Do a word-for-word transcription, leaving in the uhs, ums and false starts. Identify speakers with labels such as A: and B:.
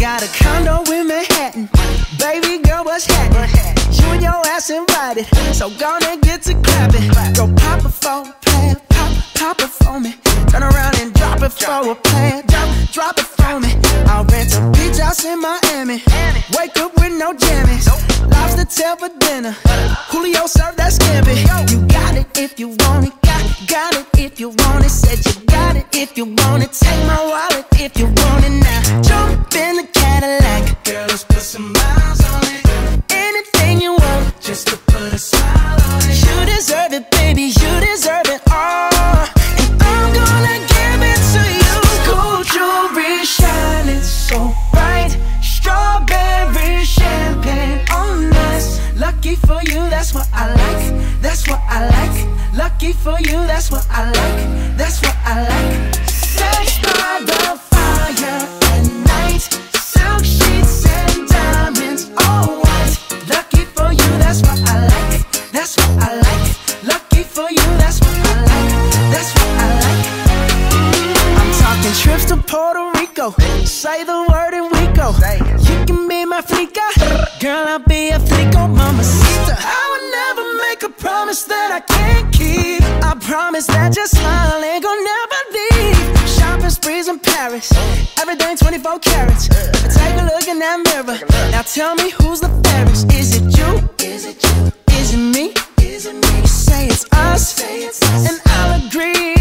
A: got a condo in Manhattan. Baby girl, what's happening? You and your ass invited, so gonna get to clapping. Go pop it for a plan, pop, pop it for me. Turn around and drop it for a plan, drop, drop it for me. I'll rent a beach house in Miami. Wake up with no jammies. Lobster tail for dinner. Julio served that scampi. You got it if you want it, got, got it if you want it. Said you got it if you want it. Take my wallet if you want it now. Jump in the Cadillac, girl, let's put some miles on it. Anything you want, just to put a smile on it. You deserve it, baby, you deserve it all. And I'm gonna give it to you. Gold jewelry shining so bright. Strawberry champagne on us. Lucky for you, that's what I like. That's what I like. Lucky for you, that's what I like. That's what I like. Sex by the fire at night. Silk sheets and diamonds, all white. Lucky for you, that's what I like. That's what I like. Lucky for you, that's what I like. That's what I like. I'm talking trips to Puerto Rico. Say the word and we go. You can be my flica, girl, I'll be a flico, mamacita. I would never make a promise that I can't keep. I promise that your smile ain't gon' never leave. Shopping sprees in Paris, everything twenty-four carats. Take a look in that mirror. Now tell me who's the fairest. Is it you? Is it you? Is it me? Is it me? You say it's us, and I'll agree.